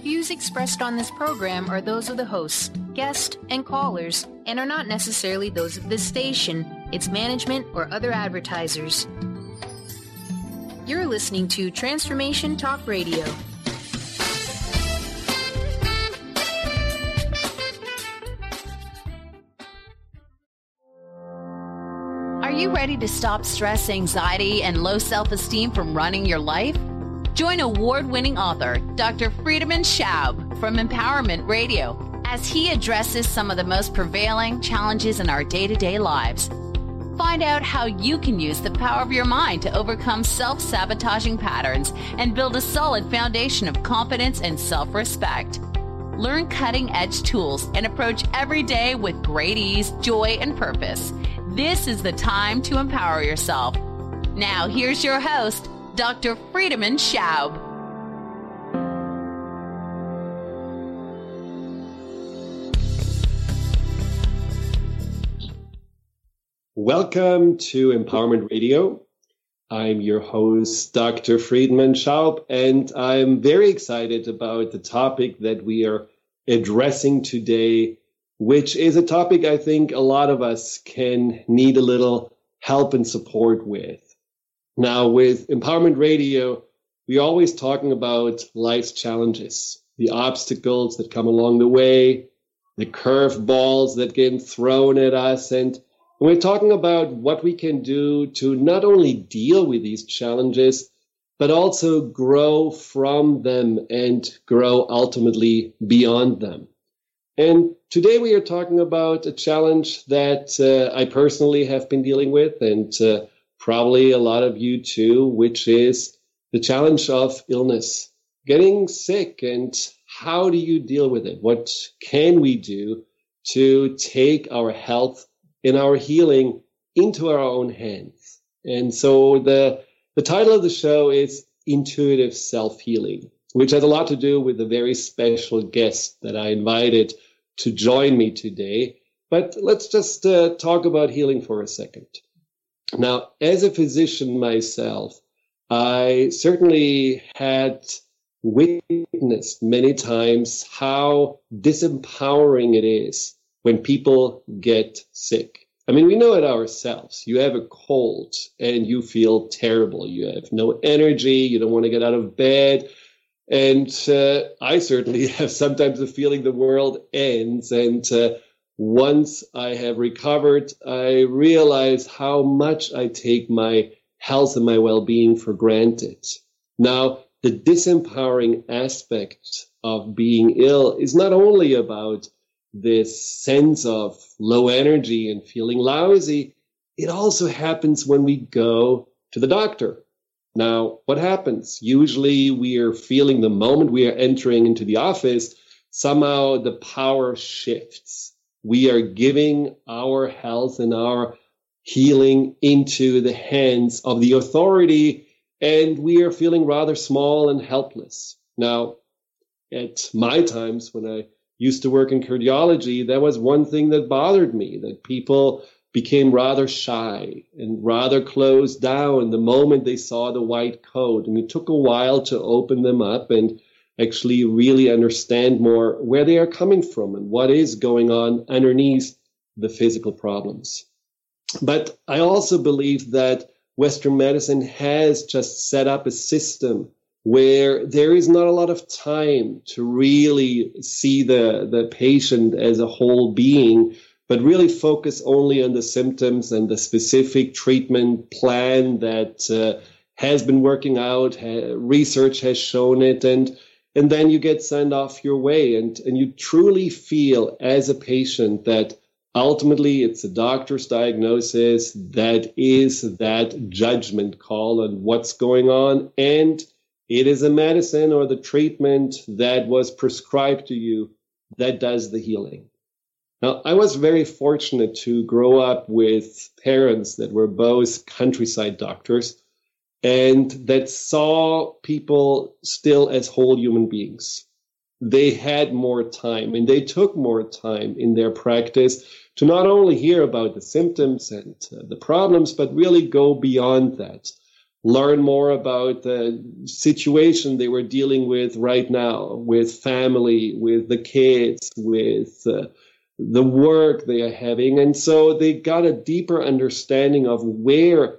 views expressed on this program are those of the hosts, guests, and callers, and are not necessarily those of this station, its management, or other advertisers. You're listening to Transformation Talk Radio. Are you ready to stop stress, anxiety, and low self-esteem from running your life? Join award-winning author Dr. Friedemann Schaub from Empowerment Radio as he addresses some of the most prevailing challenges in our day-to-day lives. Find out how you can use the power of your mind to overcome self-sabotaging patterns and build a solid foundation of confidence and self-respect. Learn cutting-edge tools and approach every day with great ease, joy, and purpose. This is the time to empower yourself. Now, here's your host, Dr. Friedemann Schaub. Welcome to Empowerment Radio. I'm your host, Dr. Friedemann Schaub, and I'm very excited about the topic that we are addressing today, which is a topic I think a lot of us can need a little help and support with. Now, with Empowerment Radio, we're always talking about life's challenges, the obstacles that come along the way, the curveballs that get thrown at us, and we're talking about what we can do to not only deal with these challenges, but also grow from them and grow ultimately beyond them. And today we are talking about a challenge that I personally have been dealing with, and probably a lot of you too, which is the challenge of illness, getting sick, and how do you deal with it? What can we do to take our health and our healing into our own hands? And so the title of the show is Intuitive Self-Healing, which has a lot to do with a very special guest that I invited to join me today. But let's just talk about healing for a second. Now, as a physician myself, I certainly had witnessed many times how disempowering it is when people get sick. I mean, we know it ourselves. You have a cold and you feel terrible. You have no energy. You don't want to get out of bed. And I certainly have sometimes the feeling the world ends. And once I have recovered, I realize how much I take my health and my well-being for granted. Now, the disempowering aspect of being ill is not only about this sense of low energy and feeling lousy, it also happens when we go to the doctor. Now, what happens? Usually we are feeling the moment we are entering into the office, somehow the power shifts. We are giving our health and our healing into the hands of the authority, and we are feeling rather small and helpless. Now, at my times when I used to work in cardiology, that was one thing that bothered me, that people became rather shy and rather closed down the moment they saw the white coat. And it took a while to open them up and actually really understand more where they are coming from and what is going on underneath the physical problems. But I also believe that Western medicine has just set up a system where there is not a lot of time to really see the patient as a whole being, but really focus only on the symptoms and the specific treatment plan that has been working out, research has shown it, and then you get sent off your way, and you truly feel as a patient that ultimately it's a doctor's diagnosis that is that judgment call on what's going on, and it is a medicine or the treatment that was prescribed to you that does the healing. Now, I was very fortunate to grow up with parents that were both countryside doctors and that saw people still as whole human beings. They had more time and they took more time in their practice to not only hear about the symptoms and the problems, but really go beyond that. learn more about the situation they were dealing with right now, with family, with the kids, with the work they are having. And so they got a deeper understanding of where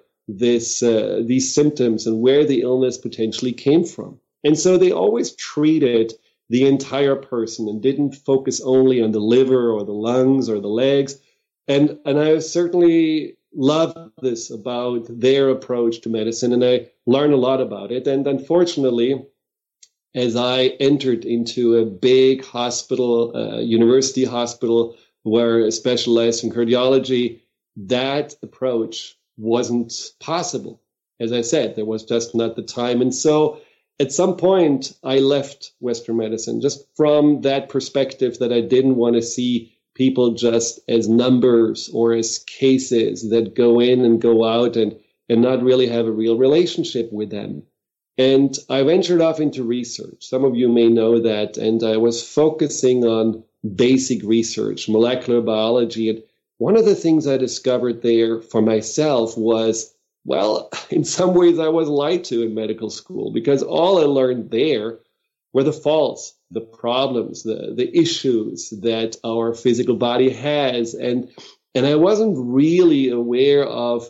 these symptoms and where the illness potentially came from. And so they always treated the entire person and didn't focus only on the liver or the lungs or the legs. And I certainly love this about their approach to medicine, and I learned a lot about it. And unfortunately, as I entered into a big hospital, university hospital, where I specialized in cardiology, that approach wasn't possible. As I said, there was just not the time. And so at some point, I left Western medicine just from that perspective that I didn't want to see people just as numbers or as cases that go in and go out and not really have a real relationship with them. And I ventured off into research. Some of you may know that. And I was focusing on basic research, molecular biology. And one of the things I discovered there for myself was, well, in some ways I was lied to in medical school, because all I learned there were the faults, the problems, the issues that our physical body has. And I wasn't really aware of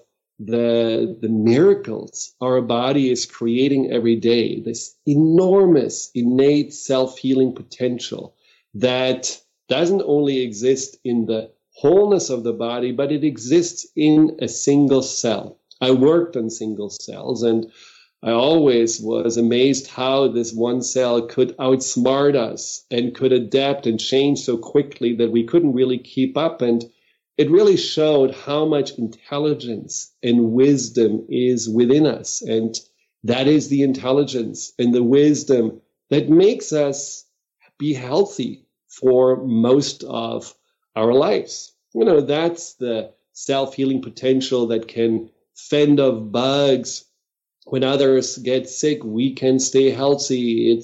the miracles our body is creating every day, this enormous innate self-healing potential that doesn't only exist in the wholeness of the body, but it exists in a single cell. I worked on single cells, and I always was amazed how this one cell could outsmart us and could adapt and change so quickly that we couldn't really keep up. And it really showed how much intelligence and wisdom is within us. And that is the intelligence and the wisdom that makes us be healthy for most of our lives. You know, that's the self-healing potential that can fend off bugs. When others get sick, we can stay healthy.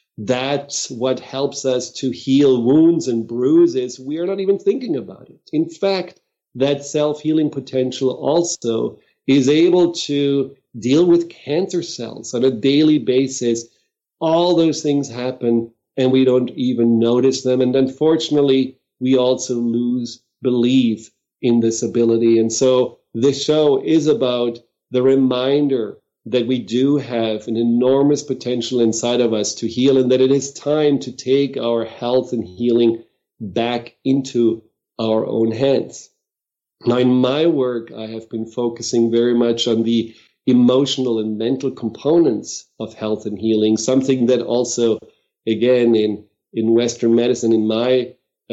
That's what helps us to heal wounds and bruises. We are not even thinking about it. In fact, that self-healing potential also is able to deal with cancer cells on a daily basis. All those things happen and we don't even notice them. And unfortunately, we also lose belief in this ability. And so this show is about the reminder that we do have an enormous potential inside of us to heal, and that it is time to take our health and healing back into our own hands. Now, in my work, I have been focusing very much on the emotional and mental components of health and healing, something that also, again, in Western medicine, in my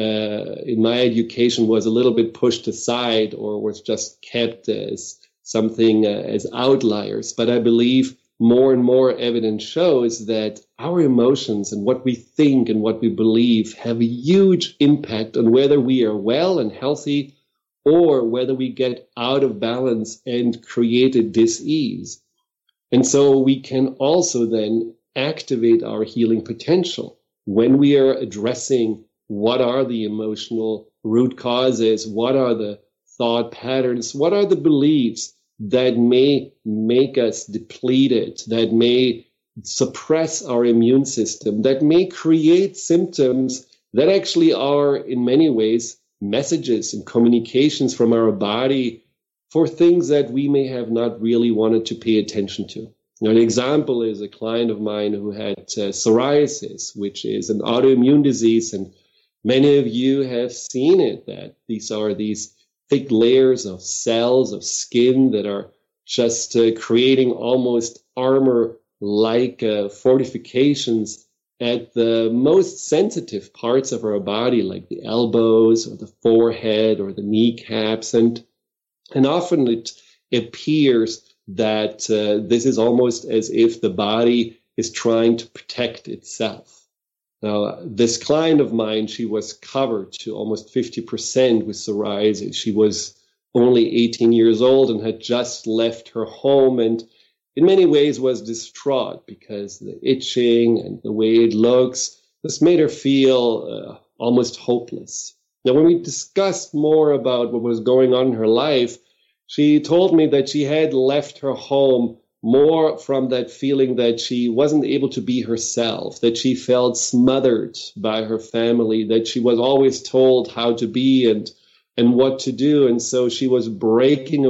education, was a little bit pushed aside or was just kept as something as outliers. But I believe more and more evidence shows that our emotions and what we think and what we believe have a huge impact on whether we are well and healthy or whether we get out of balance and create a dis-ease. And so we can also then activate our healing potential when we are addressing what are the emotional root causes, what are the thought patterns, what are the beliefs that may make us depleted, that may suppress our immune system, that may create symptoms that actually are in many ways messages and communications from our body for things that we may have not really wanted to pay attention to. Now, an example is a client of mine who had psoriasis, which is an autoimmune disease, and many of you have seen it, that these are these thick layers of cells of skin that are just creating almost armor-like fortifications at the most sensitive parts of our body, like the elbows or the forehead or the kneecaps. And often it appears that this is almost as if the body is trying to protect itself. Now, this client of mine, she was covered to almost 50% with psoriasis. She was only 18 years old and had just left her home, and in many ways was distraught because the itching and the way it looks just made her feel almost hopeless. Now, when we discussed more about what was going on in her life, she told me that she had left her home more from that feeling that she wasn't able to be herself, that she felt smothered by her family, that she was always told how to be and what to do. And so she was breaking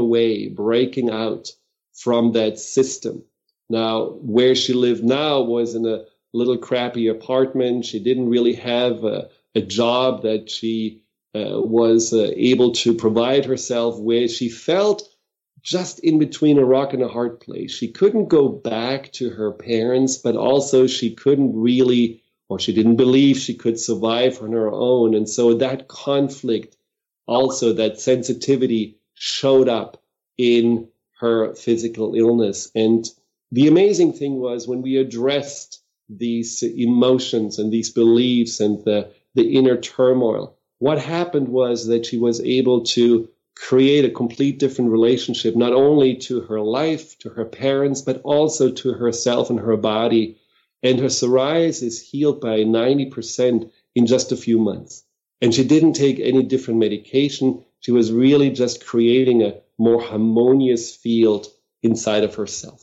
out from that system. Now, where she lived now was in a little crappy apartment. She didn't really have a job that she was able to provide herself with. She felt just in between a rock and a hard place. She couldn't go back to her parents, but also she couldn't really, or she didn't believe she could survive on her own. And so that conflict, also that sensitivity, showed up in her physical illness. And the amazing thing was when we addressed these emotions and these beliefs and the inner turmoil, what happened was that she was able to create a complete different relationship, not only to her life, to her parents, but also to herself and her body. And her psoriasis healed by 90% in just a few months. And she didn't take any different medication. She was really just creating a more harmonious field inside of herself.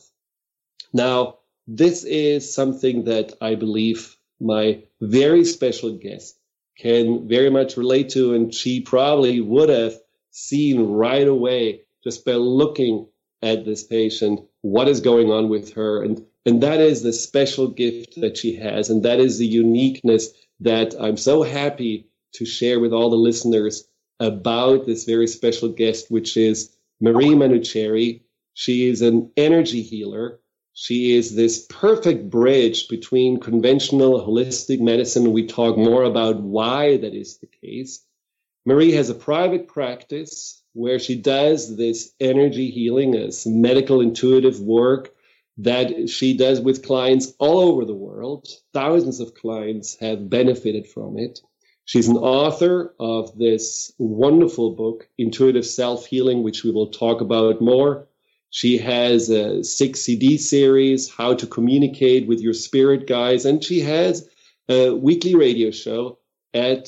Now, this is something that I believe my very special guest can very much relate to, and she probably would have seen right away just by looking at this patient what is going on with her. And that is the special gift that she has, and that is the uniqueness that I'm so happy to share with all the listeners about this very special guest, which is Marie Manuchehri. She is an energy healer. She is this perfect bridge between conventional holistic medicine. We talk more about why that is the case. Marie has a private practice where she does this energy healing as medical intuitive work that she does with clients all over the world. Thousands of clients have benefited from it. She's an author of this wonderful book, Intuitive Self-Healing, which we will talk about more. She has a 6 CD series, How to Communicate with Your Spirit Guides, and she has a weekly radio show at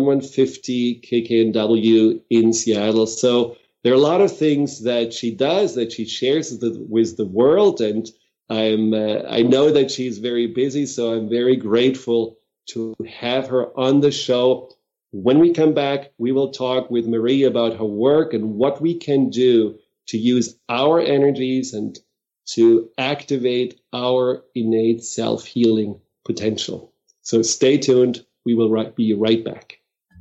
1150 KKNW in Seattle. So there are a lot of things that she does, that she shares with the world, and I know that she's very busy, so I'm very grateful to have her on the show. When we come back, we will talk with Marie about her work and what we can do to use our energies and to activate our innate self-healing potential. So stay tuned. We will be right back.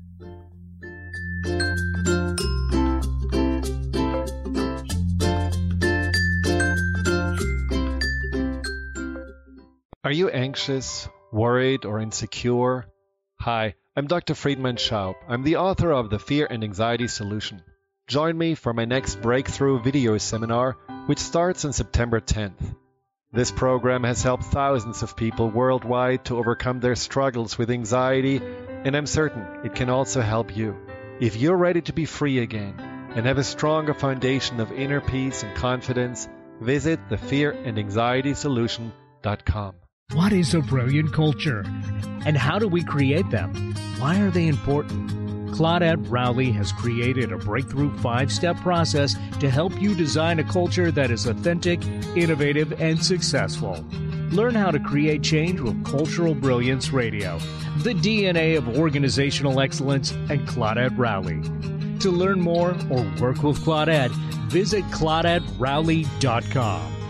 Are you anxious, worried, or insecure? Hi, I'm Dr. Friedemann Schaub. I'm the author of The Fear and Anxiety Solution. Join me for my next breakthrough video seminar, which starts on September 10th. This program has helped thousands of people worldwide to overcome their struggles with anxiety, and I'm certain it can also help you. If you're ready to be free again and have a stronger foundation of inner peace and confidence, visit thefearandanxietysolution.com. What is a brilliant culture? And how do we create them? Why are they important? Claudette Rowley has created a breakthrough 5-step process to help you design a culture that is authentic, innovative, and successful. Learn how to create change with Cultural Brilliance Radio, the DNA of organizational excellence, and Claudette Rowley. To learn more or work with Claudette, visit ClaudetteRowley.com.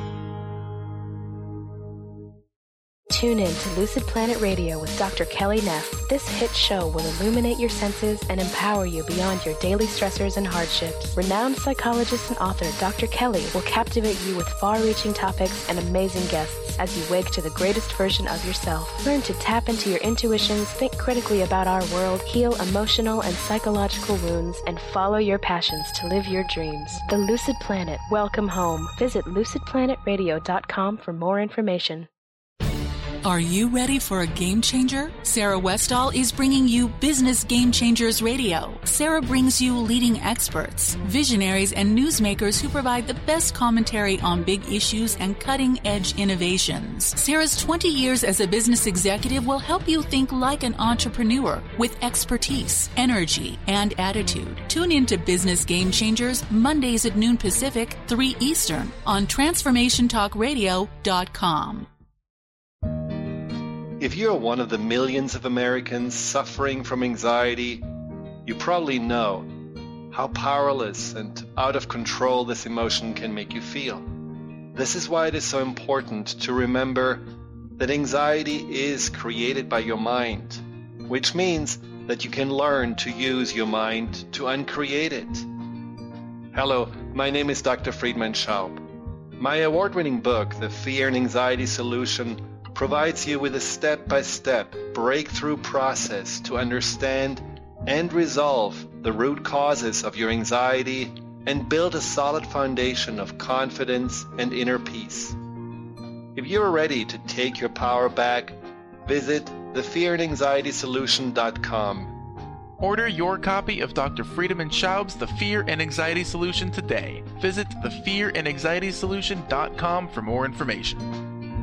Tune in to Lucid Planet Radio with Dr. Kelly Neff. This hit show will illuminate your senses and empower you beyond your daily stressors and hardships. Renowned psychologist and author Dr. Kelly will captivate you with far-reaching topics and amazing guests as you wake to the greatest version of yourself. Learn to tap into your intuitions, think critically about our world, heal emotional and psychological wounds, and follow your passions to live your dreams. The Lucid Planet. Welcome home. Visit lucidplanetradio.com for more information. Are you ready for a game changer? Sarah Westall is bringing you Business Game Changers Radio. Sarah brings you leading experts, visionaries, and newsmakers who provide the best commentary on big issues and cutting-edge innovations. Sarah's 20 years as a business executive will help you think like an entrepreneur with expertise, energy, and attitude. Tune in to Business Game Changers Mondays at noon Pacific, 3 Eastern on TransformationTalkRadio.com. If you're one of the millions of Americans suffering from anxiety, you probably know how powerless and out of control this emotion can make you feel. This is why it is so important to remember that anxiety is created by your mind, which means that you can learn to use your mind to uncreate it. Hello, my name is Dr. Friedemann Schaub. My award-winning book, The Fear and Anxiety Solution, provides you with a step-by-step breakthrough process to understand and resolve the root causes of your anxiety and build a solid foundation of confidence and inner peace. If you're ready to take your power back, visit thefearandanxietysolution.com. Order your copy of Dr. Friedemann Schaub's The Fear and Anxiety Solution today. Visit thefearandanxietysolution.com for more information.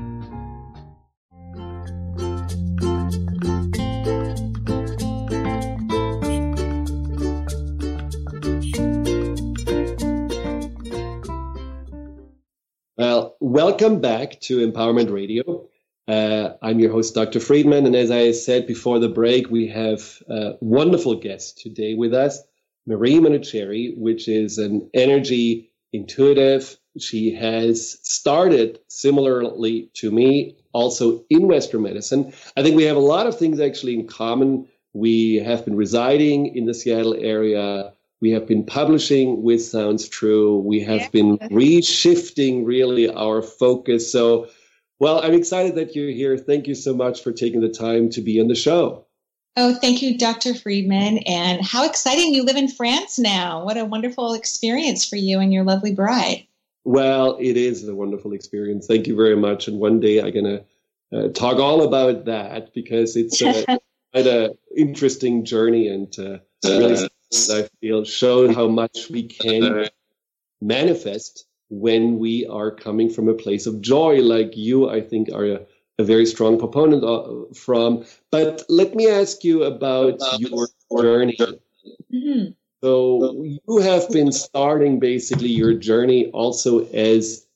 Well, welcome back to Empowerment Radio. I'm your host, Dr. Friedemann, and as I said before the break, we have a wonderful guest today with us, Marie Manuchehri, which is an energy intuitive. She has started similarly to me, also in Western medicine. I think we have a lot of things actually in common. We have been residing in the Seattle area. We have been publishing with Sounds True. We have been reshifting really our focus. So, well, I'm excited that you're here. Thank you so much for taking the time to be on the show. Oh, thank you, Dr. Friedemann. And how exciting you live in France now. What a wonderful experience for you and your lovely bride. Well, it is a wonderful experience. Thank you very much. And one day I'm going to talk all about that because it's quite an interesting journey and really I feel showed how much we can manifest when we are coming from a place of joy, like you, I think, are a very strong proponent from. But let me ask you about your journey. Mm-hmm. So you have been starting basically your journey also as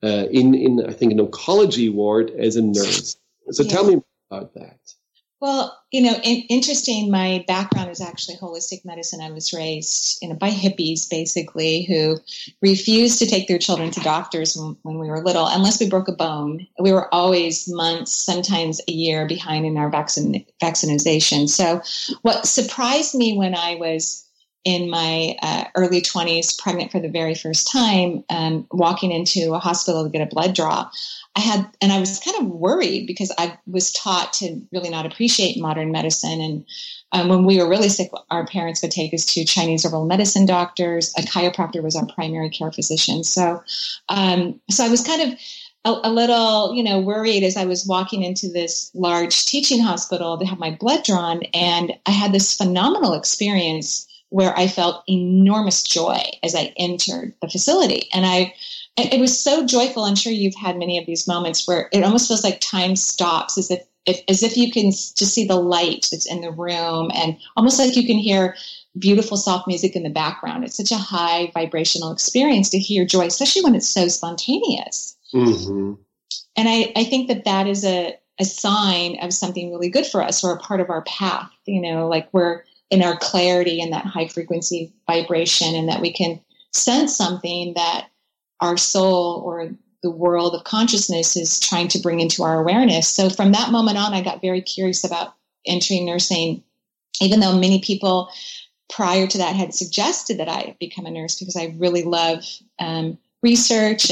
in I think an oncology ward as a nurse. So tell me about that. Well, interesting. My background is actually holistic medicine. I was raised, by hippies, basically, who refused to take their children to doctors when we were little, unless we broke a bone. We were always months, sometimes a year behind in our vaccination. So what surprised me when I was in my early 20s, pregnant for the very first time, walking into a hospital to get a blood draw, I was kind of worried because I was taught to really not appreciate modern medicine. And when we were really sick, our parents would take us to Chinese herbal medicine doctors. A chiropractor was our primary care physician. So I was kind of a little, worried as I was walking into this large teaching hospital to have my blood drawn. And I had this phenomenal experience where I felt enormous joy as I entered the facility. And it was so joyful. I'm sure you've had many of these moments where it almost feels like time stops, as if you can just see the light that's in the room, and almost like you can hear beautiful, soft music in the background. It's such a high vibrational experience to hear joy, especially when it's so spontaneous. Mm-hmm. And I think that is a sign of something really good for us, or a part of our path, like we're in our clarity and that high frequency vibration, and that we can sense something that our soul or the world of consciousness is trying to bring into our awareness. So from that moment on, I got very curious about entering nursing, even though many people prior to that had suggested that I become a nurse, because I really love research and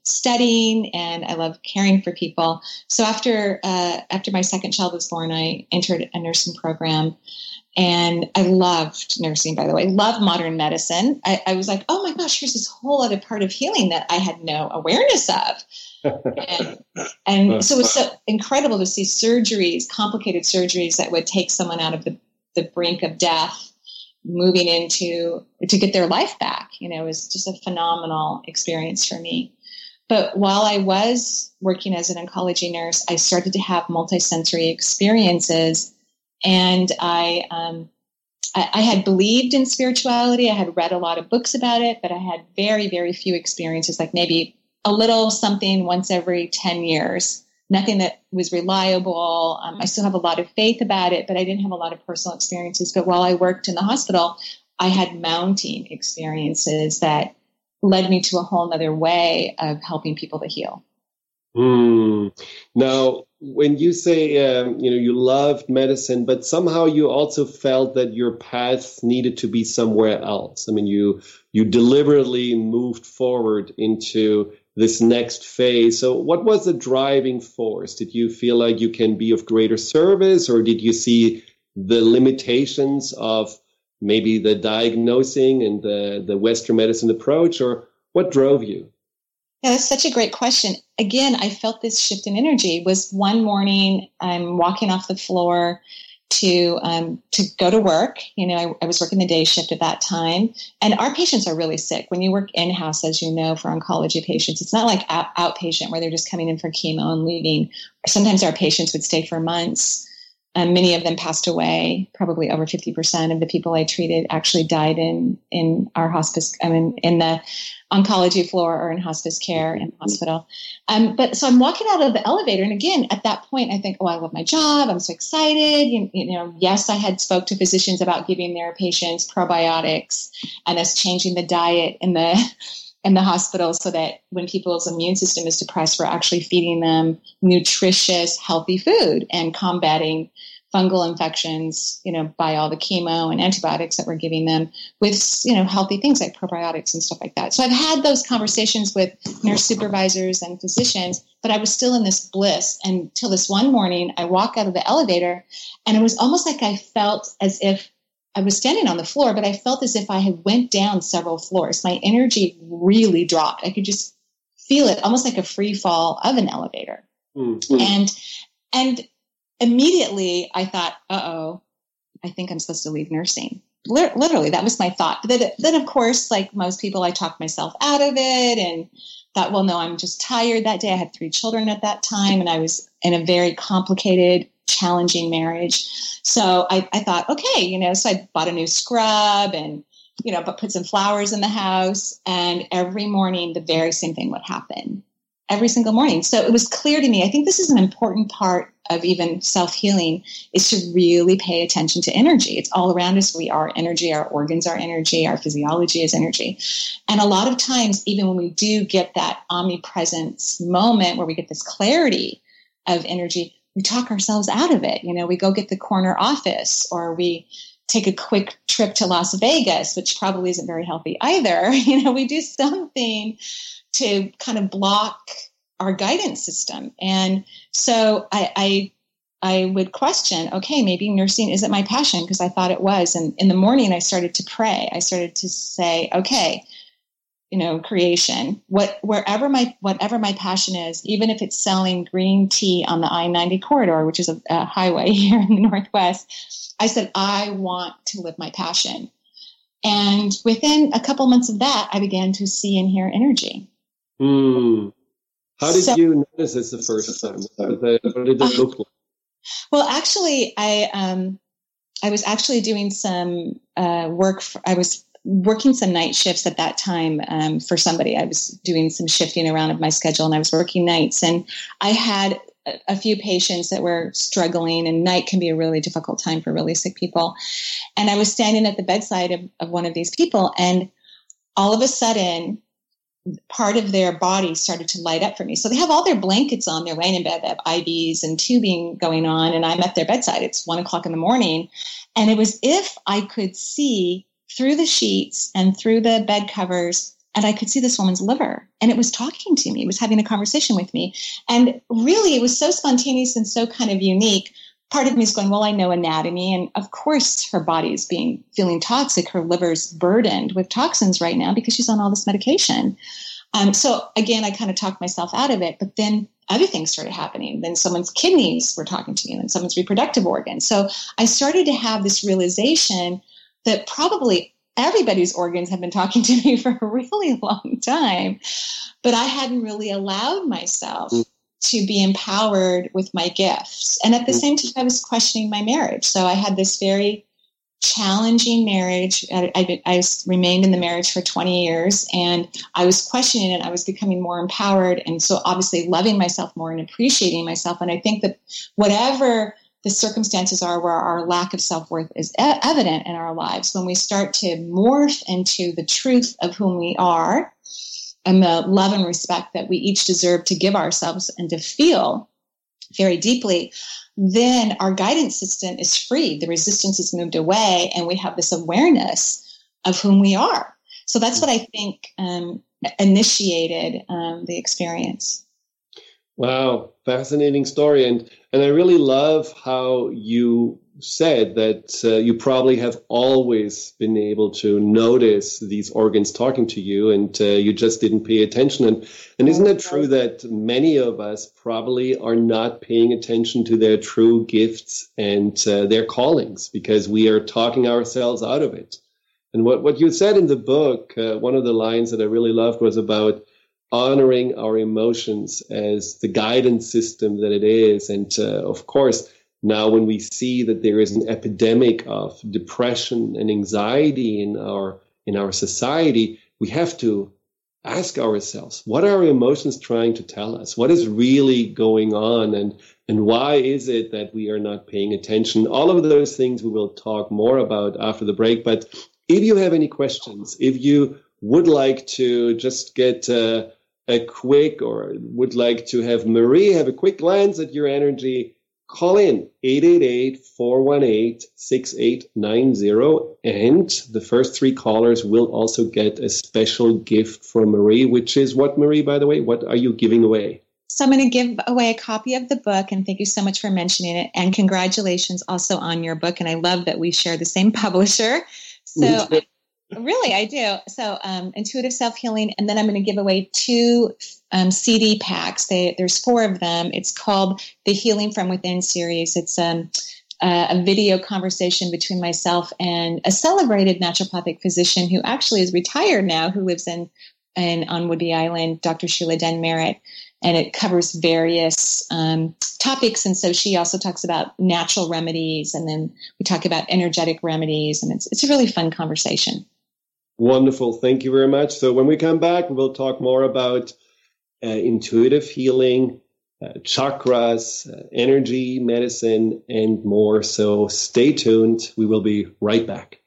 studying, and I love caring for people. So after my second child was born, I entered a nursing program. And I loved nursing, by the way, loved modern medicine. I was like, oh my gosh, here's this whole other part of healing that I had no awareness of. And so it was so incredible to see surgeries, complicated surgeries that would take someone out of the brink of death, moving into to get their life back. It was just a phenomenal experience for me. But while I was working as an oncology nurse, I started to have multisensory experiences. And I had believed in spirituality. I had read a lot of books about it, but I had very, very few experiences, like maybe a little something once every 10 years, nothing that was reliable. I still have a lot of faith about it, but I didn't have a lot of personal experiences. But while I worked in the hospital, I had mounting experiences that led me to a whole other way of helping people to heal. Now, when you say, you loved medicine, but somehow you also felt that your path needed to be somewhere else. I mean, you deliberately moved forward into this next phase. So what was the driving force? Did you feel like you can be of greater service, or did you see the limitations of maybe the diagnosing and the Western medicine approach, or what drove you? Yeah, that's such a great question. Again, I felt this shift in energy. Was one morning I'm walking off the floor to go to work. I was working the day shift at that time, and our patients are really sick. When you work in-house, as you know, for oncology patients, it's not like outpatient where they're just coming in for chemo and leaving. Sometimes our patients would stay for months. Many of them passed away. Probably over 50% of the people I treated actually died in our hospice, in the oncology floor or in hospice care in the hospital. But so I'm walking out of the elevator. And again, at that point, I think, oh, I love my job. I'm so excited. Yes, I had spoke to physicians about giving their patients probiotics and us changing the diet in the hospital so that when people's immune system is depressed, we're actually feeding them nutritious, healthy food and combating fungal infections, by all the chemo and antibiotics that we're giving them with, healthy things like probiotics and stuff like that. So I've had those conversations with nurse supervisors and physicians, but I was still in this bliss until this one morning I walk out of the elevator, and it was almost like I felt as if I was standing on the floor, but I felt as if I had went down several floors. My energy really dropped. I could just feel it, almost like a free fall of an elevator. Mm-hmm. And immediately I thought, uh-oh, I think I'm supposed to leave nursing. Literally, that was my thought. But then, of course, like most people, I talked myself out of it and thought, well, no, I'm just tired that day. I had 3 children at that time, and I was in a very complicated, challenging marriage. So I thought, okay, so I bought a new scrub and, but put some flowers in the house. And every morning, the very same thing would happen. Every single morning. So it was clear to me, I think this is an important part of even self-healing, is to really pay attention to energy. It's all around us. We are energy. Our organs are energy. Our physiology is energy. And a lot of times, even when we do get that omnipresence moment where we get this clarity of energy, we talk ourselves out of it. We go get the corner office, or we take a quick trip to Las Vegas, which probably isn't very healthy either. We do something to kind of block our guidance system. And so I would question, okay, maybe nursing isn't my passion, because I thought it was. And in the morning, I started to pray. I started to say, okay, creation, whatever my passion is, even if it's selling green tea on the I-90 corridor, which is a highway here in the Northwest, I said, I want to live my passion. And within a couple months of that, I began to see and hear energy. How did you notice this the first time? What did it look like? Well, actually, I was actually doing some work. I was working some night shifts at that time for somebody. I was doing some shifting around of my schedule, and I was working nights. And I had a few patients that were struggling, and night can be a really difficult time for really sick people. And I was standing at the bedside of one of these people, and all of a sudden, part of their body started to light up for me. So they have all their blankets on, they're laying in bed, they have IVs and tubing going on, and I'm at their bedside. It's 1:00 in the morning. And it was if I could see through the sheets and through the bed covers and I could see this woman's liver, and it was talking to me. It was having a conversation with me. And really, it was so spontaneous and so kind of unique. Part of me is going, well, I know anatomy. And of course, her body is feeling toxic. Her liver's burdened with toxins right now because she's on all this medication. So again, I kind of talked myself out of it, but then other things started happening. Then someone's kidneys were talking to me, and then someone's reproductive organs. So I started to have this realization that probably everybody's organs have been talking to me for a really long time, but I hadn't really allowed myself to be empowered with my gifts. And at the same time, I was questioning my marriage. So I had this very challenging marriage. I remained in the marriage for 20 years, and I was questioning it. I was becoming more empowered, and so obviously loving myself more and appreciating myself. And I think that whatever the circumstances are where our lack of self-worth is evident in our lives, when we start to morph into the truth of whom we are and the love and respect that we each deserve to give ourselves and to feel very deeply, then our guidance system is freed. The resistance is moved away, and we have this awareness of whom we are. So that's what I think initiated the experience. Wow, fascinating story. And I really love how you said that you probably have always been able to notice these organs talking to you, and you just didn't pay attention. And isn't it true that many of us probably are not paying attention to their true gifts and their callings because we are talking ourselves out of it? And what you said in the book, one of the lines that I really loved was about honoring our emotions as the guidance system that it is. And of course, now when we see that there is an epidemic of depression and anxiety in our society, we have to ask ourselves, what are our emotions trying to tell us? What is really going on? And why is it that we are not paying attention? All of those things we will talk more about after the break. But if you have any questions, if you would like to just get a quick, or would like to have Marie have a quick glance at your energy, call in 888-418-6890. And the first 3 callers will also get a special gift from Marie, which is what, Marie, by the way? What are you giving away? So I'm going to give away a copy of the book, and thank you so much for mentioning it. And congratulations also on your book. And I love that we share the same publisher. So really, I do. So Intuitive Self-Healing. And then I'm going to give away 2 CD packs. There's 4 of them. It's called the Healing from Within series. It's a video conversation between myself and a celebrated naturopathic physician who actually is retired now, who lives on Woodby Island, Dr. Sheila Den Merritt. And it covers various topics. And so she also talks about natural remedies, and then we talk about energetic remedies. And it's a really fun conversation. Wonderful. Thank you very much. So when we come back, we'll talk more about intuitive healing, chakras, energy, medicine, and more. So stay tuned. We will be right back.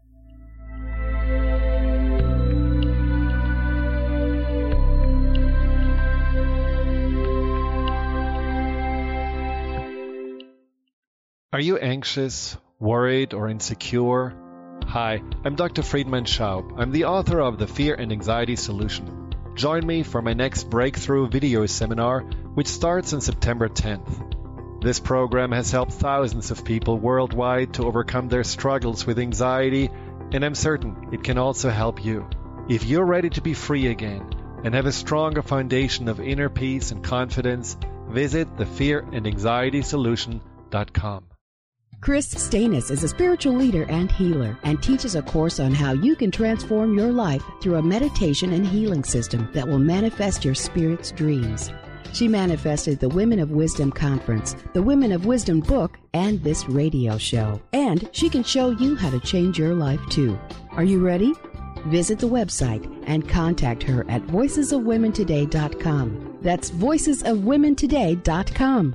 Are you anxious, worried, or insecure? Hi, I'm Dr. Friedemann Schaub. I'm the author of The Fear and Anxiety Solution. Join me for my next breakthrough video seminar, which starts on September 10th. This program has helped thousands of people worldwide to overcome their struggles with anxiety, and I'm certain it can also help you. If you're ready to be free again and have a stronger foundation of inner peace and confidence, visit thefearandanxietysolution.com. Chris Stanis is a spiritual leader and healer and teaches a course on how you can transform your life through a meditation and healing system that will manifest your spirit's dreams. She manifested the Women of Wisdom Conference, the Women of Wisdom book, and this radio show. And she can show you how to change your life too. Are you ready? Visit the website and contact her at voicesofwomentoday.com. That's voicesofwomentoday.com.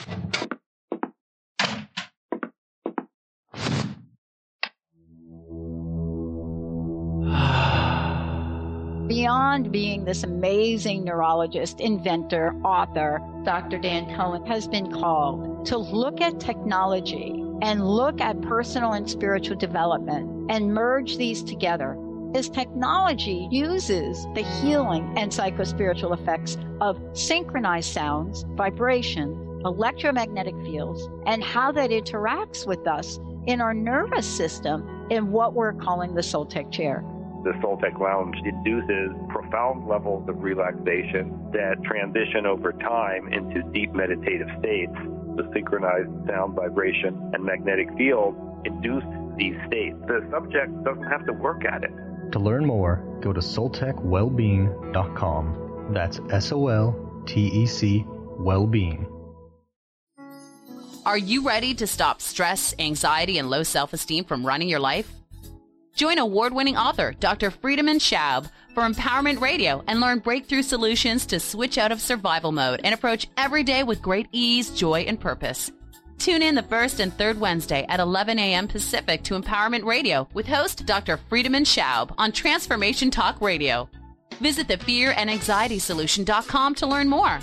Beyond being this amazing neurologist, inventor, author, Dr. Dan Cohen has been called to look at technology and look at personal and spiritual development and merge these together is technology uses the healing and psychospiritual effects of synchronized sounds, vibrations, electromagnetic fields, and how that interacts with us in our nervous system in what we're calling the Soltec chair. The Soltec Lounge induces profound levels of relaxation that transition over time into deep meditative states. The synchronized sound, vibration, and magnetic field induce these states. The subject doesn't have to work at it. To learn more, go to soltecwellbeing.com. That's SOLTEC Wellbeing. Are you ready to stop stress, anxiety, and low self-esteem from running your life? Join award-winning author Dr. Friedemann Schaub for Empowerment Radio and learn breakthrough solutions to switch out of survival mode and approach every day with great ease, joy, and purpose. Tune in the first and third Wednesday at 11 a.m. Pacific to Empowerment Radio with host Dr. Friedemann Schaub on Transformation Talk Radio. Visit thefearandanxietysolution.com to learn more.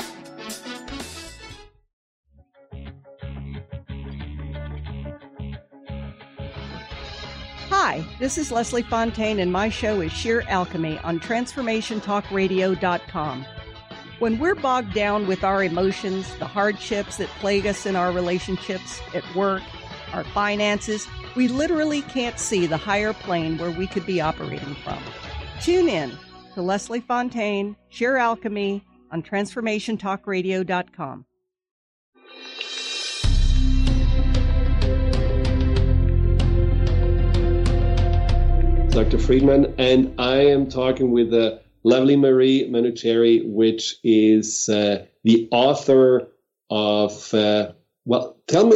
Hi, this is Leslie Fontaine, and my show is Sheer Alchemy on TransformationTalkRadio.com. When we're bogged down with our emotions, the hardships that plague us in our relationships, at work, our finances, we literally can't see the higher plane where we could be operating from. Tune in to Leslie Fontaine, Sheer Alchemy on TransformationTalkRadio.com. Dr. Friedemann, and I am talking with the lovely Marie Manuchehri, which is the author of, tell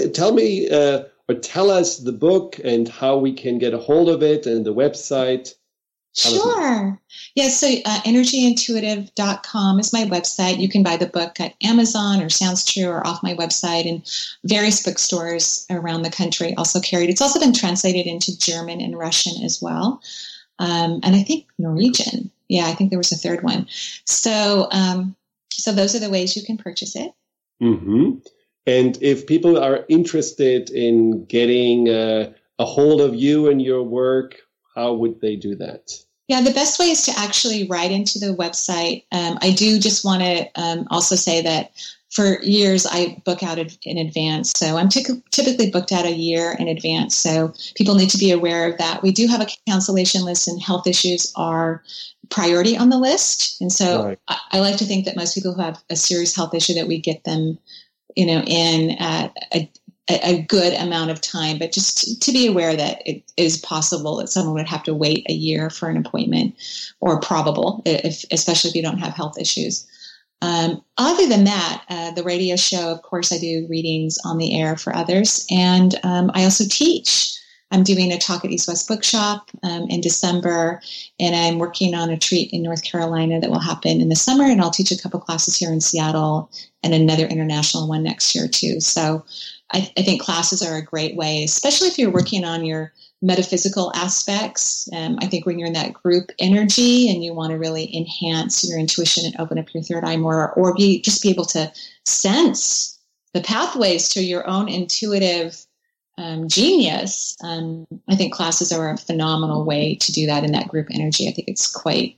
us the book and how we can get a hold of it and the website. Sure. Yes, so energyintuitive.com is my website. You can buy the book at Amazon or Sounds True or off my website, and various bookstores around the country also carried. It's also been translated into German and Russian as well, and I think Norwegian. Yeah, I think there was a third one. So those are the ways you can purchase it. Mm-hmm. And if people are interested in getting a hold of you and your work, how would they do that? Yeah, the best way is to actually write into the website. I do just want to also say that for years I book out in advance. So I'm typically booked out a year in advance. So people need to be aware of that. We do have a cancellation list, and health issues are priority on the list. And so right. I like to think that most people who have a serious health issue, that we get them, in at a good amount of time, but just to be aware that it is possible that someone would have to wait a year for an appointment, or probable, especially if you don't have health issues. Other than that, the radio show, of course, I do readings on the air for others, and I also teach. I'm doing a talk at East West Bookshop in December, and I'm working on a treat in North Carolina that will happen in the summer, and I'll teach a couple classes here in Seattle and another international one next year too. So I think classes are a great way, especially if you're working on your metaphysical aspects. I think when you're in that group energy and you want to really enhance your intuition and open up your third eye more, or just be able to sense the pathways to your own intuitive genius, I think classes are a phenomenal way to do that in that group energy. I think it's quite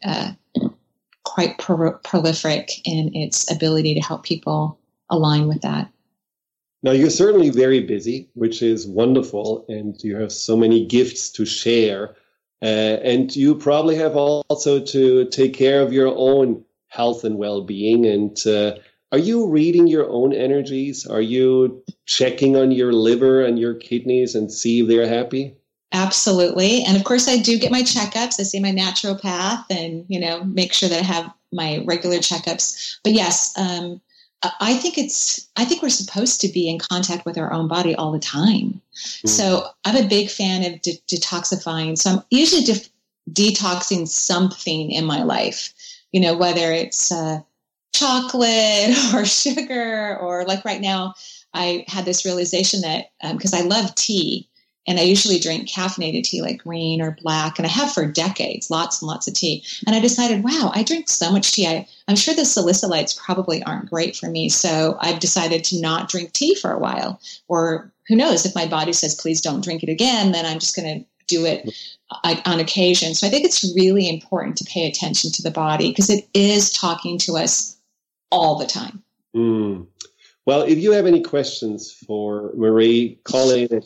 prolific in its ability to help people align with that. Now, you're certainly very busy, which is wonderful, and you have so many gifts to share. And you probably have also to take care of your own health and well-being. And are you reading your own energies? Are you checking on your liver and your kidneys and see if they're happy? Absolutely. And of course, I do get my checkups. I see my naturopath and, make sure that I have my regular checkups. But yes, I think we're supposed to be in contact with our own body all the time. Mm. So I'm a big fan of detoxifying. So I'm usually detoxing something in my life, whether it's chocolate or sugar, or like right now, I had this realization that because I love tea, and I usually drink caffeinated tea like green or black, and I have for decades, lots and lots of tea. And I decided, wow, I drink so much tea. I'm sure the salicylates probably aren't great for me. So I've decided to not drink tea for a while. Or who knows, if my body says, please don't drink it again, then I'm just going to do it on occasion. So I think it's really important to pay attention to the body because it is talking to us all the time. Well, if you have any questions for Marie, call in at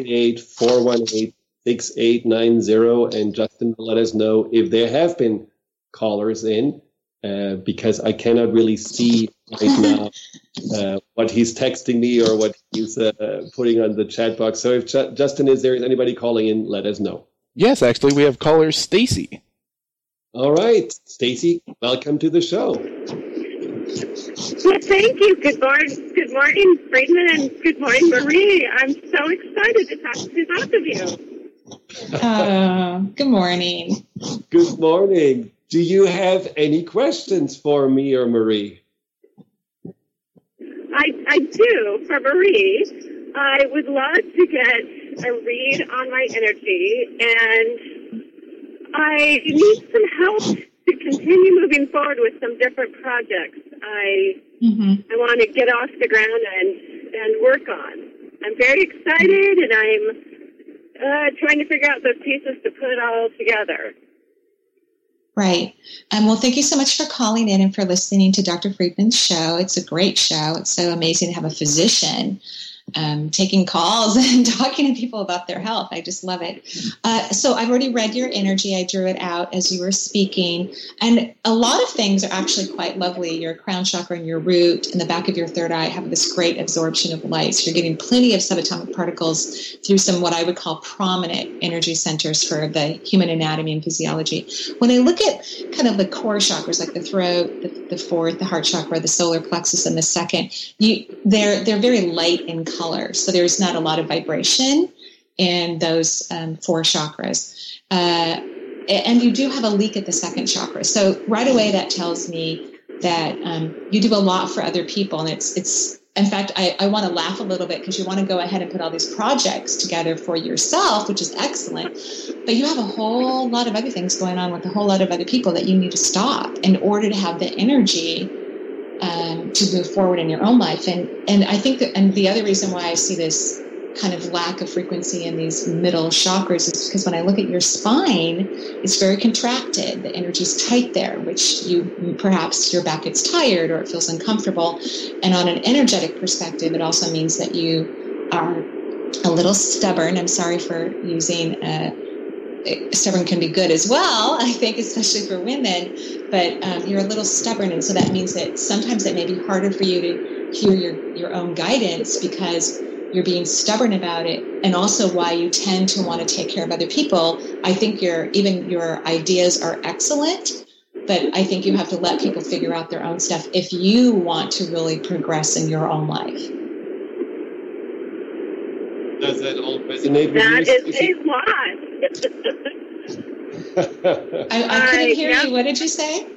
888-418-6890, and Justin will let us know if there have been callers in, because I cannot really see right now what he's texting me or what he's putting on the chat box. So if Justin is there, is anybody calling in, let us know. Yes, actually, we have caller Stacy. All right, Stacy, welcome to the show. Well, thank you. Good morning, Friedman, and good morning, Marie. I'm so excited to talk to both of you. Good morning. Good morning. Do you have any questions for me or Marie? I do. For Marie, I would love to get a read on my energy, and I need some help to continue moving forward with some different projects I want to get off the ground and work on. I'm very excited, and I'm trying to figure out those pieces to put it all together. Right. Well, thank you so much for calling in and for listening to Dr. Friedman's show. It's a great show. It's so amazing to have a physician taking calls and talking to people about their health. I just love it. So I've already read your energy. I drew it out as you were speaking. And a lot of things are actually quite lovely. Your crown chakra and your root and the back of your third eye have this great absorption of light. So you're getting plenty of subatomic particles through some what I would call prominent energy centers for the human anatomy and physiology. When I look at kind of the core chakras, like the throat, the fourth, the heart chakra, the solar plexus, and the second, they're very light in color. So there's not a lot of vibration in those four chakras. And you do have a leak at the second chakra. So right away that tells me that you do a lot for other people. And it's in fact, I want to laugh a little bit because you want to go ahead and put all these projects together for yourself, which is excellent. But you have a whole lot of other things going on with a whole lot of other people that you need to stop in order to have the energy to move forward in your own life. And I think that, and the other reason why I see this kind of lack of frequency in these middle chakras is because when I look at your spine, it's very contracted. The energy's tight there, which perhaps your back gets tired or it feels uncomfortable. And on an energetic perspective, it also means that you are a little stubborn. I'm sorry for using stubborn can be good as well, I think, especially for women, but you're a little stubborn. And so that means that sometimes it may be harder for you to hear your own guidance because you're being stubborn about it, and also why you tend to want to take care of other people. I think your ideas are excellent, but I think you have to let people figure out their own stuff if you want to really progress in your own life. Does that all resonate with you? That is a lot. I couldn't hear you. What did you say?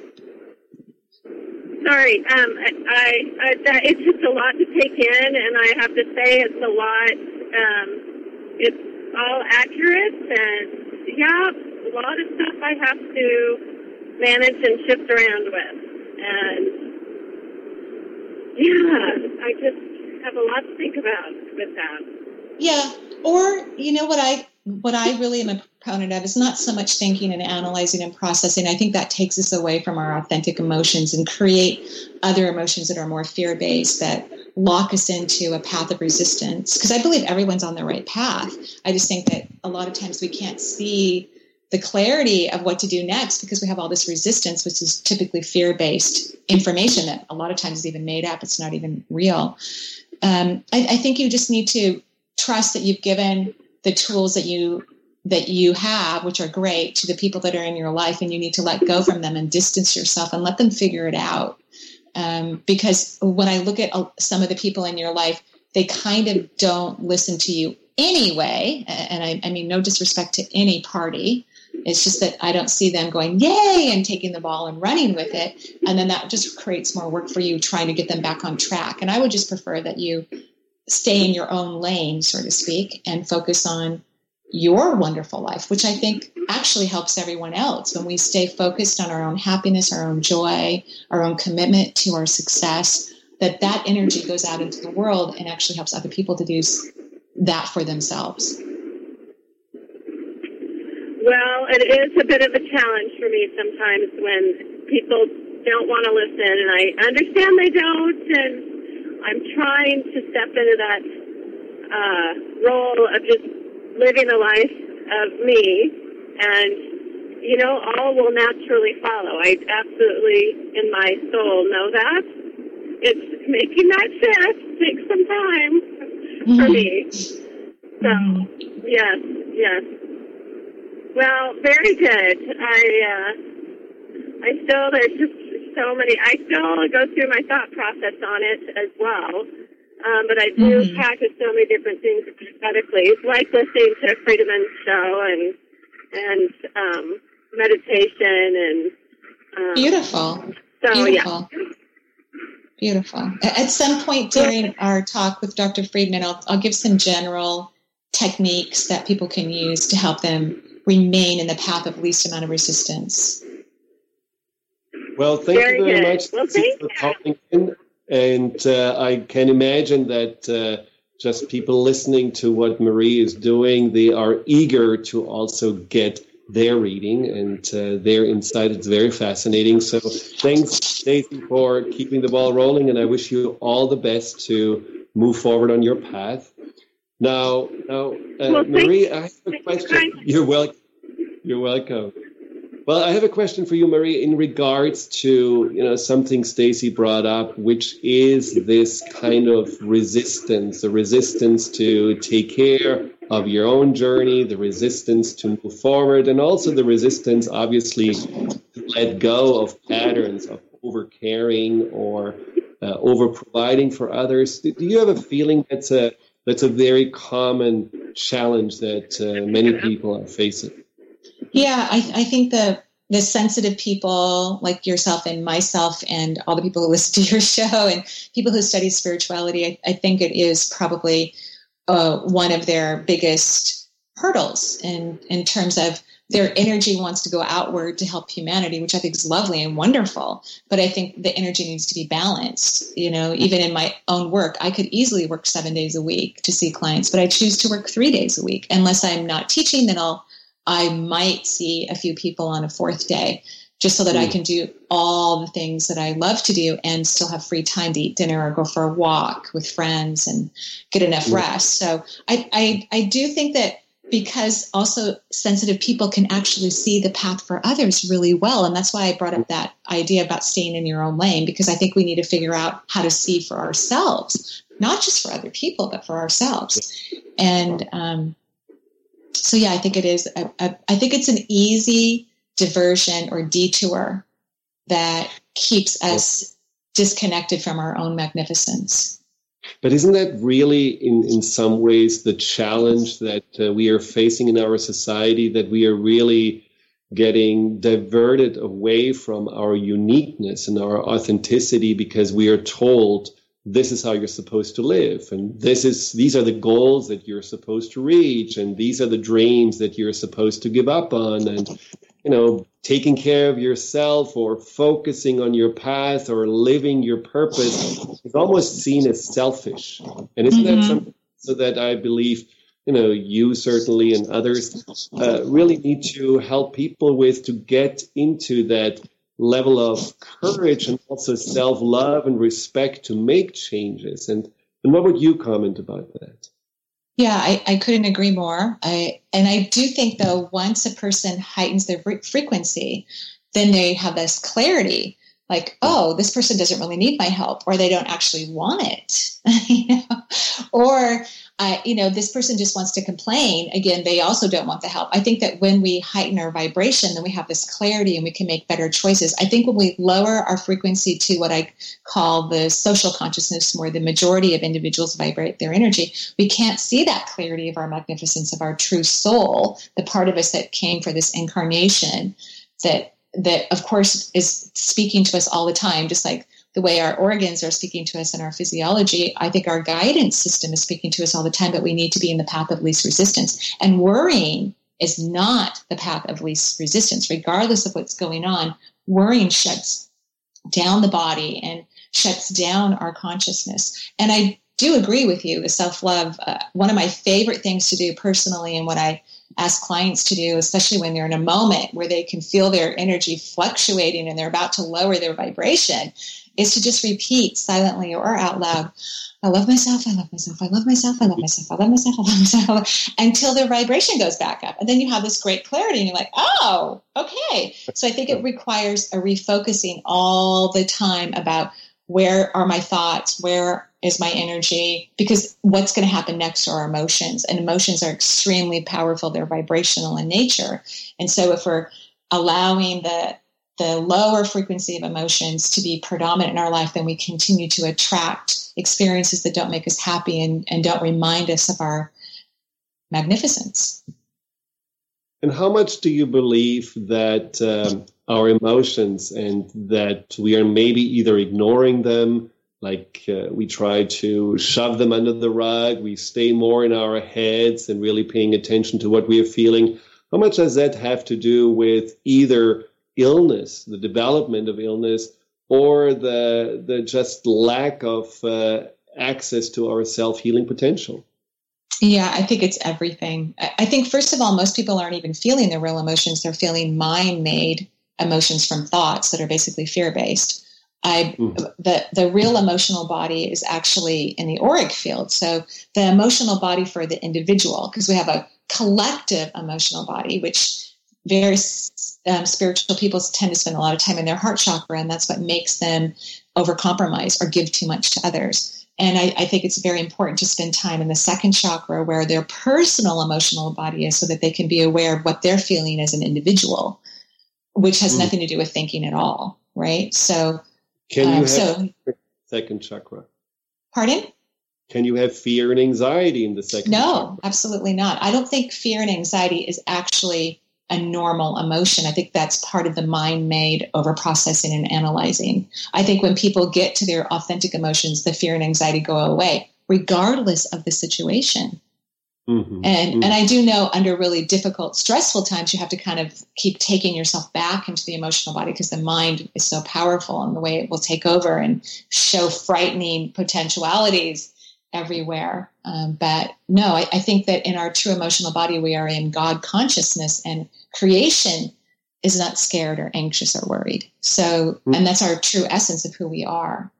Sorry, it's just a lot to take in, and I have to say it's a lot. It's all accurate, and a lot of stuff I have to manage and shift around with, and I just have a lot to think about with that. Yeah, or what I really am a proponent of is not so much thinking and analyzing and processing. I think that takes us away from our authentic emotions and create other emotions that are more fear-based that lock us into a path of resistance. Because I believe everyone's on the right path. I just think that a lot of times we can't see the clarity of what to do next because we have all this resistance, which is typically fear-based information that a lot of times is even made up. It's not even real. I think you just need to trust that you've given the tools that you have, which are great, to the people that are in your life, and you need to let go from them and distance yourself and let them figure it out. Because when I look at some of the people in your life, they kind of don't listen to you anyway. And I mean, no disrespect to any party. It's just that I don't see them going, yay, and taking the ball and running with it. And then that just creates more work for you trying to get them back on track. And I would just prefer that you stay in your own lane, so to speak, and focus on your wonderful life, which I think actually helps everyone else. When we stay focused on our own happiness, our own joy, our own commitment to our success, that energy goes out into the world and actually helps other people to do that for themselves. Well, it is a bit of a challenge for me sometimes when people don't want to listen, and I understand they don't, and I'm trying to step into that role of just living a life of me, and, you know, all will naturally follow. I absolutely, in my soul, know that. It's making that shift takes some time for me. So, yes. Well, very good. I still, there's just so many, I still go through my thought process on it as well. But I do practice so many different things energetically. It's like listening to Friedeman's show and meditation and Beautiful. So, Beautiful. Yeah. Beautiful. At some point during our talk with Dr. Friedeman, I'll give some general techniques that people can use to help them remain in the path of least amount of resistance. Well, thank you very much for calling in. And I can imagine that just people listening to what Marie is doing, they are eager to also get their reading and their insight. It's very fascinating. So thanks, Stacey, for keeping the ball rolling, and I wish you all the best to move forward on your path. Now, Marie, I have a question. You're welcome. Well, I have a question for you, Marie, in regards to, something Stacey brought up, which is this kind of resistance, the resistance to take care of your own journey, the resistance to move forward, and also the resistance, obviously, to let go of patterns of over-caring or over-providing for others. Do you have a feeling that's a very common challenge that many people are facing? Yeah, I think the sensitive people like yourself and myself and all the people who listen to your show and people who study spirituality, I think it is probably one of their biggest hurdles in terms of their energy wants to go outward to help humanity, which I think is lovely and wonderful. But I think the energy needs to be balanced. Even in my own work, I could easily work 7 days a week to see clients, but I choose to work 3 days a week. Unless I'm not teaching, then I might see a few people on a fourth day, just so that I can do all the things that I love to do and still have free time to eat dinner or go for a walk with friends and get enough rest. So I do think that because also sensitive people can actually see the path for others really well. And that's why I brought up that idea about staying in your own lane, because I think we need to figure out how to see for ourselves, not just for other people, but for ourselves. And, so yeah, I think it is. I think it's an easy diversion or detour that keeps us disconnected from our own magnificence. But isn't that really, in some ways, the challenge that we are facing in our society, that we are really getting diverted away from our uniqueness and our authenticity because we are told this is how you're supposed to live, and these are the goals that you're supposed to reach, and these are the dreams that you're supposed to give up on, and taking care of yourself or focusing on your path or living your purpose is almost seen as selfish. And isn't that something so that I believe you certainly and others really need to help people with, to get into that level of courage and also self-love and respect to make changes. And what would you comment about that? Yeah, I couldn't agree more. I do think, though, once a person heightens their frequency, then they have this clarity, like, oh, this person doesn't really need my help, or they don't actually want it, or this person just wants to complain. Again, they also don't want the help. I think that when we heighten our vibration, then we have this clarity and we can make better choices. I think when we lower our frequency to what I call the social consciousness, where the majority of individuals vibrate their energy, we can't see that clarity of our magnificence, of our true soul, the part of us that came for this incarnation, that of course is speaking to us all the time, just like the way our organs are speaking to us in our physiology. I think our guidance system is speaking to us all the time, but we need to be in the path of least resistance. And worrying is not the path of least resistance. Regardless of what's going on, worrying shuts down the body and shuts down our consciousness. And I do agree with you, the self-love. One of my favorite things to do personally, and what I ask clients to do, especially when they're in a moment where they can feel their energy fluctuating and they're about to lower their vibration, is to just repeat silently or out loud, I love myself, I love myself, I love myself, I love myself, I love myself, I love myself, until their vibration goes back up. And then you have this great clarity and you're like, oh, okay. So I think it requires a refocusing all the time about where are my thoughts, where is my energy, because what's going to happen next are our emotions. And emotions are extremely powerful. They're vibrational in nature. And so if we're allowing the lower frequency of emotions to be predominant in our life, then we continue to attract experiences that don't make us happy and don't remind us of our magnificence. And how much do you believe that our emotions, and that we are maybe either ignoring them, like we try to shove them under the rug, we stay more in our heads and really paying attention to what we are feeling? How much does that have to do with either illness, the development of illness, or the just lack of access to our self-healing potential? Yeah, I think it's everything. I think, first of all, most people aren't even feeling their real emotions. They're feeling mind-made emotions from thoughts that are basically fear-based. The real emotional body is actually in the auric field. So the emotional body for the individual, because we have a collective emotional body, which very spiritual people tend to spend a lot of time in their heart chakra, and that's what makes them overcompromise or give too much to others. And I think it's very important to spend time in the second chakra, where their personal emotional body is, so that they can be aware of what they're feeling as an individual, which has nothing to do with thinking at all, right? So, can you have second chakra? Pardon? Can you have fear and anxiety in the second chakra? No, absolutely not. I don't think fear and anxiety is actually a normal emotion. I think that's part of the mind-made over-processing and analyzing. I think when people get to their authentic emotions, the fear and anxiety go away, regardless of the situation. And I do know under really difficult, stressful times, you have to kind of keep taking yourself back into the emotional body, because the mind is so powerful in the way it will take over and show frightening potentialities everywhere. But no, I think that in our true emotional body, we are in God consciousness, and creation is not scared or anxious or worried. So, and that's our true essence of who we are.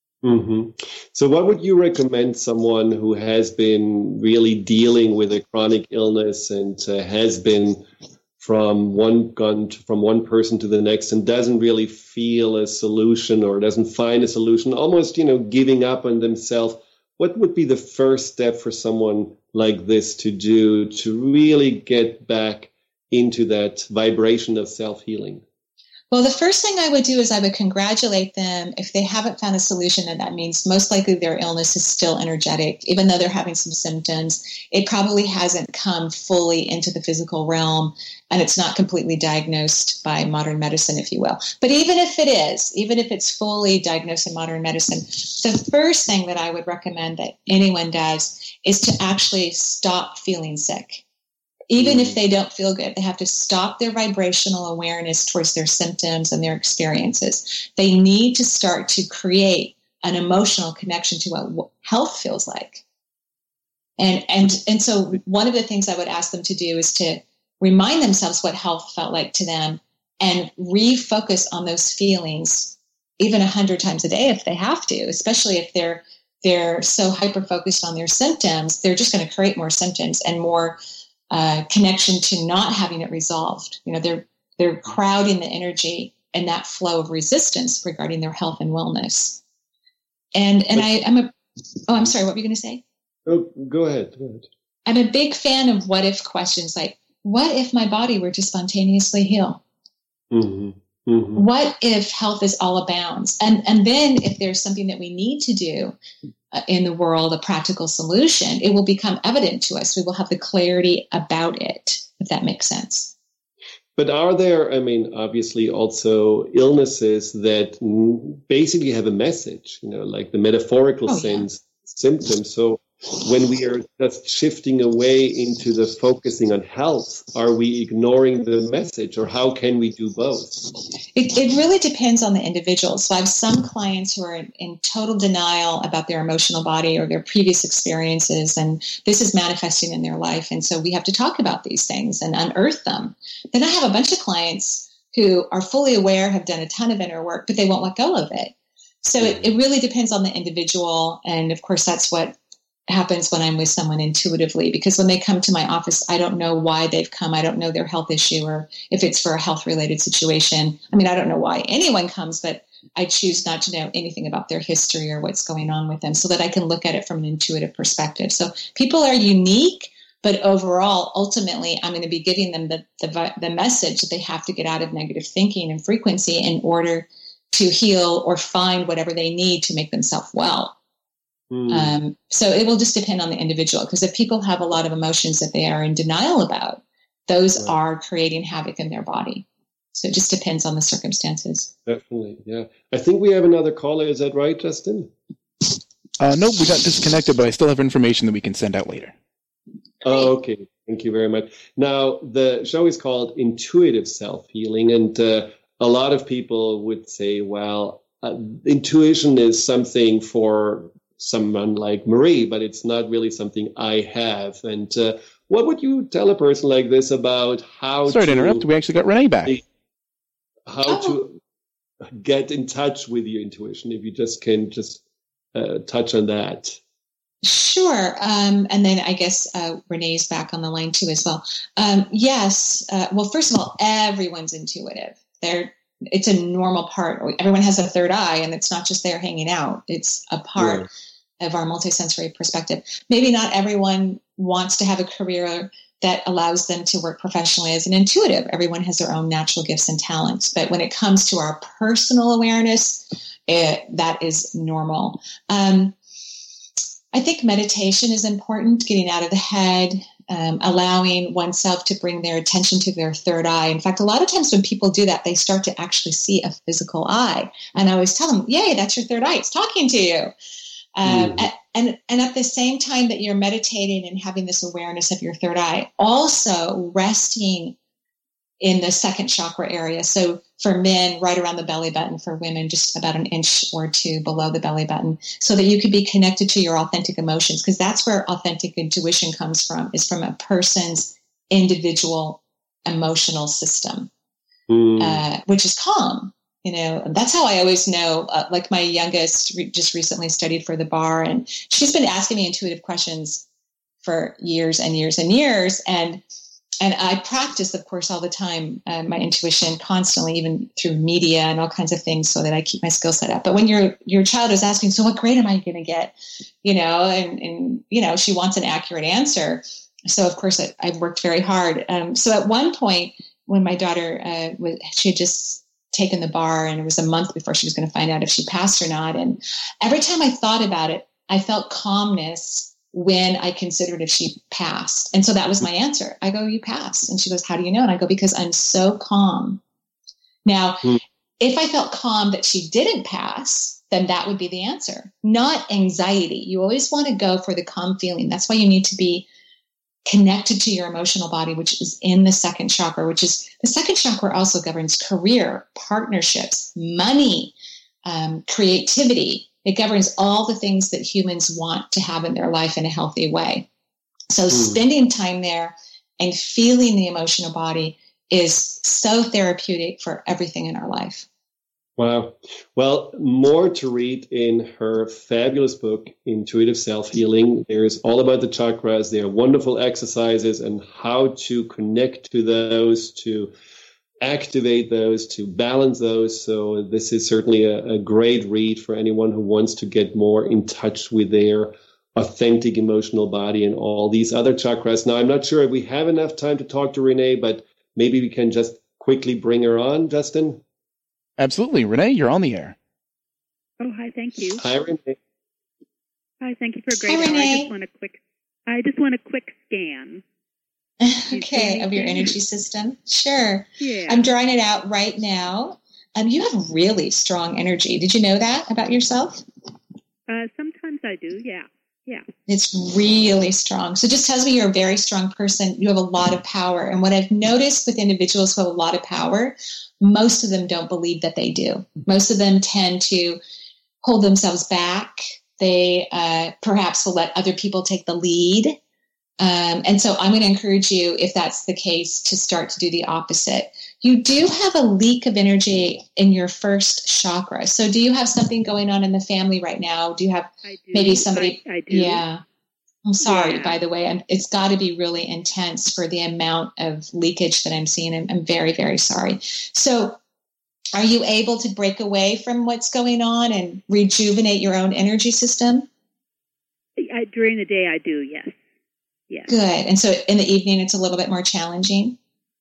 So what would you recommend someone who has been really dealing with a chronic illness and has been from one person to the next and doesn't really feel a solution or doesn't find a solution, almost, giving up on themselves? What would be the first step for someone like this to do to really get back into that vibration of self-healing? Well, the first thing I would do is I would congratulate them. If they haven't found a solution, and that means most likely their illness is still energetic. Even though they're having some symptoms, it probably hasn't come fully into the physical realm, and it's not completely diagnosed by modern medicine, if you will. But even if it is, even if it's fully diagnosed in modern medicine, the first thing that I would recommend that anyone does is to actually stop feeling sick. Even if they don't feel good, they have to stop their vibrational awareness towards their symptoms and their experiences. They need to start to create an emotional connection to what health feels like. And so one of the things I would ask them to do is to remind themselves what health felt like to them and refocus on those feelings even 100 times a day if they have to, especially if they're so hyper-focused on their symptoms. They're just going to create more symptoms and more connection to not having it resolved. They're crowding the energy and that flow of resistance regarding their health and wellness. I'm sorry, what were you going to say? Oh, go ahead. I'm a big fan of what if questions, like, what if my body were to spontaneously heal? What if health is all abounds? And then if there's something that we need to do in the world, a practical solution, it will become evident to us. We will have the clarity about it, if that makes sense. But are there, obviously also illnesses that basically have a message, like the metaphorical symptoms. So when we are just shifting away into the focusing on health, are we ignoring the message, or how can we do both? It really depends on the individual. So I have some clients who are in total denial about their emotional body or their previous experiences, and this is manifesting in their life. And so we have to talk about these things and unearth them. Then I have a bunch of clients who are fully aware, have done a ton of inner work, but they won't let go of it. So it really depends on the individual. And of course, that's what happens when I'm with someone intuitively, because when they come to my office, I don't know why they've come. I don't know their health issue or if it's for a health related situation. I mean, I don't know why anyone comes, but I choose not to know anything about their history or what's going on with them so that I can look at it from an intuitive perspective. So people are unique, but overall, ultimately, I'm going to be giving them the message that they have to get out of negative thinking and frequency in order to heal or find whatever they need to make themselves well. So it will just depend on the individual, because if people have a lot of emotions that they are in denial about, those are creating havoc in their body. So it just depends on the circumstances. Definitely, yeah. I think we have another caller. Is that right, Justin? Nope, we got disconnected, but I still have information that we can send out later. Oh, okay. Thank you very much. Now, the show is called Intuitive Self-Healing, and a lot of people would say, well, intuition is something for someone like Marie, but it's not really something I have. And what would you tell a person like this about how Sorry to interrupt. We actually got Renee back. How to get in touch with your intuition, if you can touch on that. Sure. And then I guess Renee's back on the line too as well. Yes. Well, first of all, everyone's intuitive. It's a normal part. Everyone has a third eye, and it's not just there hanging out. It's a part of our multisensory perspective. Maybe not everyone wants to have a career that allows them to work professionally as an intuitive. Everyone has their own natural gifts and talents. But when it comes to our personal awareness, that is normal. I think meditation is important, getting out of the head, allowing oneself to bring their attention to their third eye. In fact, a lot of times when people do that, they start to actually see a physical eye. And I always tell them, yay, that's your third eye. It's talking to you. And at the same time that you're meditating and having this awareness of your third eye, also resting in the second chakra area. So for men, right around the belly button. For women, just about an inch or two below the belly button, so that you could be connected to your authentic emotions, because that's where authentic intuition comes from, is from a person's individual emotional system, which is calm. That's how I always know, like my youngest just recently studied for the bar, and she's been asking me intuitive questions for years and years and years. And I practice, of course, all the time, my intuition constantly, even through media and all kinds of things, so that I keep my skill set up. But when your child is asking, so what grade am I going to get? And she wants an accurate answer. So, of course, I've worked very hard. So at one point, when my daughter, she had just taken the bar, and it was a month before she was going to find out if she passed or not. And every time I thought about it, I felt calmness when I considered if she passed. And so that was my answer. I go, you passed. And she goes, how do you know? And I go, because I'm so calm. Now, if I felt calm that she didn't pass, then that would be the answer, not anxiety. You always want to go for the calm feeling. That's why you need to be connected to your emotional body, which is in the second chakra, which is the second chakra also governs career, partnerships, money, creativity. It governs all the things that humans want to have in their life in a healthy way. So spending time there and feeling the emotional body is so therapeutic for everything in our life. Wow. Well, more to read in her fabulous book, Intuitive Self-Healing. There's all about the chakras. There are wonderful exercises and how to connect to those, to activate those, to balance those. So this is certainly a great read for anyone who wants to get more in touch with their authentic emotional body and all these other chakras. Now, I'm not sure if we have enough time to talk to Renee, but maybe we can just quickly bring her on, Justin. Absolutely. Renee, you're on the air. Oh, hi. Thank you. Hi, Renee. Hi. Thank you for a great hour. I just want a quick scan. Okay, of your energy system? Sure. Yeah. I'm drawing it out right now. You have really strong energy. Did you know that about yourself? Sometimes I do, yeah. Yeah. It's really strong. So it just tells me you're a very strong person. You have a lot of power. And what I've noticed with individuals who have a lot of power, most of them don't believe that they do. Most of them tend to hold themselves back. They perhaps will let other people take the lead. And so I'm going to encourage you, if that's the case, to start to do the opposite. You do have a leak of energy in your first chakra. So do you have something going on in the family right now? Do you have maybe somebody? I do. Yeah. I'm sorry, by the way. It's got to be really intense for the amount of leakage that I'm seeing. I'm very, very sorry. So are you able to break away from what's going on and rejuvenate your own energy system? During the day, I do, yes. Yes. Good. And so in the evening, it's a little bit more challenging?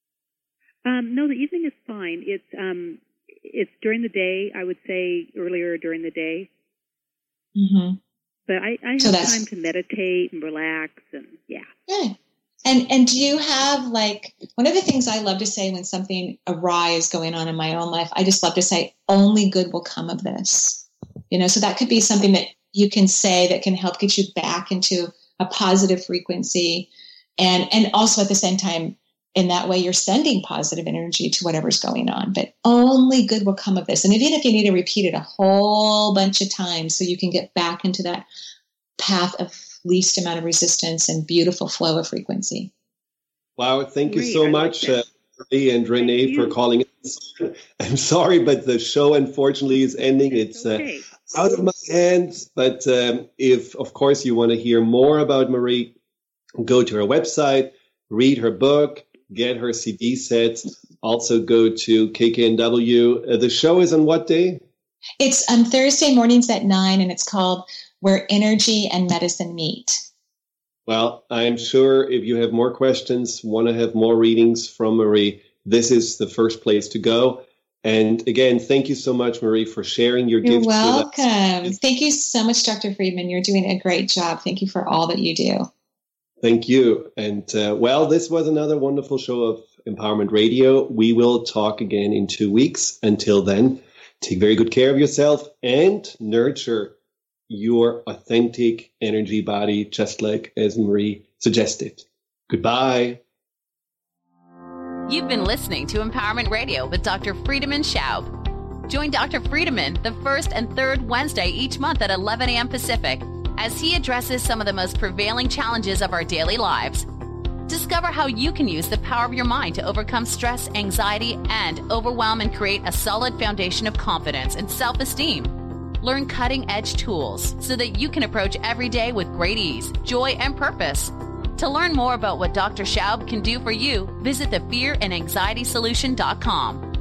No, the evening is fine. It's during the day, I would say earlier during the day. Mm-hmm. But I have time to meditate and relax and, yeah. Good. And do you have, like, one of the things I love to say when something awry is going on in my own life, I just love to say, only good will come of this. You know, so that could be something that you can say that can help get you back into a positive frequency. And also at the same time, in that way, you're sending positive energy to whatever's going on. But only good will come of this. And even if you need to repeat it a whole bunch of times so you can get back into that path of least amount of resistance and beautiful flow of frequency. Wow, thank you so much, Marie and Renee, for calling in. I'm sorry, but the show unfortunately is ending. It's out of my hands. But if, of course, you want to hear more about Marie, go to her website, read her book, get her CD sets. Also go to KKNW. The show is on what day? It's on Thursday mornings at 9, and it's called Where Energy and Medicine Meet. Well, I'm sure if you have more questions, want to have more readings from Marie, this is the first place to go. And again, thank you so much, Marie, for sharing your gifts. You're welcome. Thank you so much, Dr. Friedman. You're doing a great job. Thank you for all that you do. Thank you. And well, this was another wonderful show of Empowerment Radio. We will talk again in 2 weeks. Until then, take very good care of yourself and nurture your authentic energy body, just like as Marie suggested. Goodbye. You've been listening to Empowerment Radio with Dr. Friedemann Schaub. Join Dr. Friedemann the first and third Wednesday each month at 11 a.m. Pacific as he addresses some of the most prevailing challenges of our daily lives. Discover how you can use the power of your mind to overcome stress, anxiety, and overwhelm and create a solid foundation of confidence and self-esteem. Learn cutting-edge tools so that you can approach every day with great ease, joy, and purpose. To learn more about what Dr. Schaub can do for you, visit thefearandanxietysolution.com.